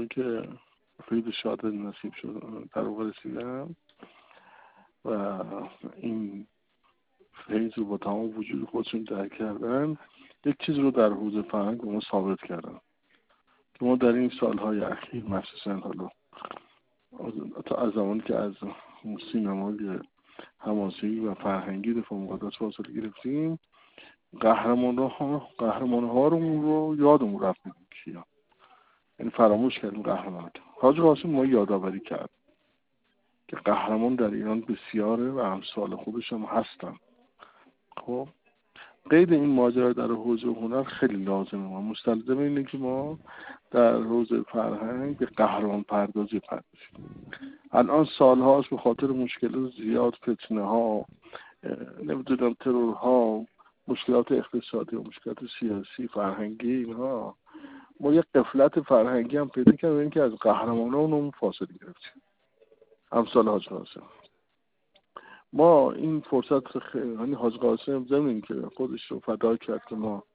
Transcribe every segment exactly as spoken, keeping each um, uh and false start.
موقعی که فرید شاد نصیب شد در واقع رسیدم و این فیض رو با تمام وجود خودشون درک کردن، یک چیز رو در حوزه فرهنگ به ما ثابت کردن که ما در این سالهای اخیر مخصوصا حالا تا از زمانی که از سینمای حماسی و فرهنگی دفاع مقدس فاصله گرفتیم، قهرمان ها قهرمان ها رو یادمون رفت کیا، یعنی فراموش کردیم قهرمان. حاج قاسم ما یادآوری کرد که قهرمان در ایران بسیاره و امثال خودش هم هستن. خب قید این ماجرا در حوزه هنر خیلی لازمه، ما مستلزم اینه که ما در حوزه فرهنگ به قهرمان پردازی پردازیم. الان سالهاست به خاطر مشکلات زیاد، فتنه ها، نمیدونم ترور ها، مشکلات اقتصادی و مشکلات سیاسی فرهنگی اینها، ما یک غفلت فرهنگی هم پیدا کردیم، این که از قهرمانان فاصله گرفتیم امثال حاج قاسم. ما این فرصت خیلی، یعنی حاج قاسم زمین که خودش رو فدا کرد که ما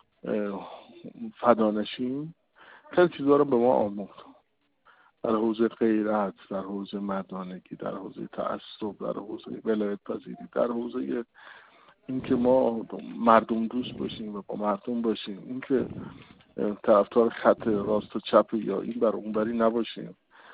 فدا نشیم، خیلی چیزا رو به ما آموخت در حوزه غیرت، در حوزه مردانگی، در حوزه تعصب، در حوزه ولایت پذیری، در حوزه اینکه ما مردم دوست باشیم و با مردم باشیم، اینکه طرفدار خط راست و چپ یا این بر اون بری نباشیم.